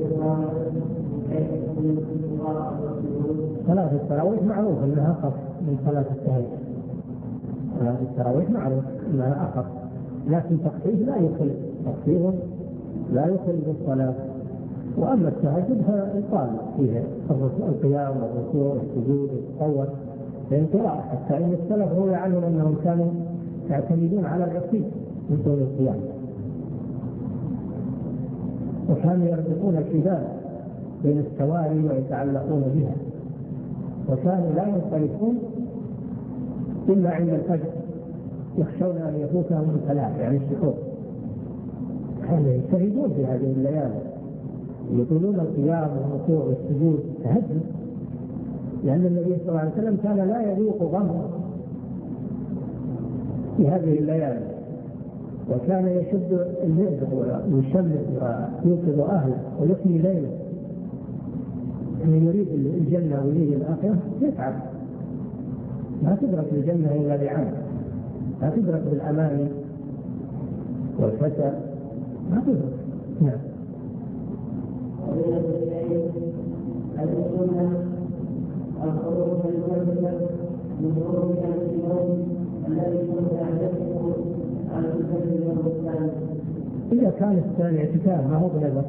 صلاة التراويح معروف أنها أخف من صلاة التهجد. صلاة التراويح معروف أنها أخف، لكن تخفيف لا يخل بالصلاة. وأما التهجد فيطال فيها القيام والركوع والسجود والتطور بانقراء، حتى إن السلف روي عنهم أنهم كانوا يعتمدون على الرصيد من طول القيام، وكانوا يربطون الحبال بين السواري ويتعلقون بها، وكانوا لا ينصرفون إلا عند الفجر، يخشون أن يفوتهم الفلاح يعني السحور. كانوا يجتهدون في هذه الليالي، يطولون القيام والركوع والسجود تهجد، لأن النبي صلى الله عليه وسلم كان لا يذوق غمه في هذه الليالي، وكان يشد الليل ويشمس ويوقظ أهله ويحيي ليله. من يريد الجنة ويريد الآخرة يتعب، ما تدرك الجنة إلا بعمل، لا تدرك بالأماني والفتى، ما تدرك. نعم. إذا كان الثاني اعتكاف ما هو بنظر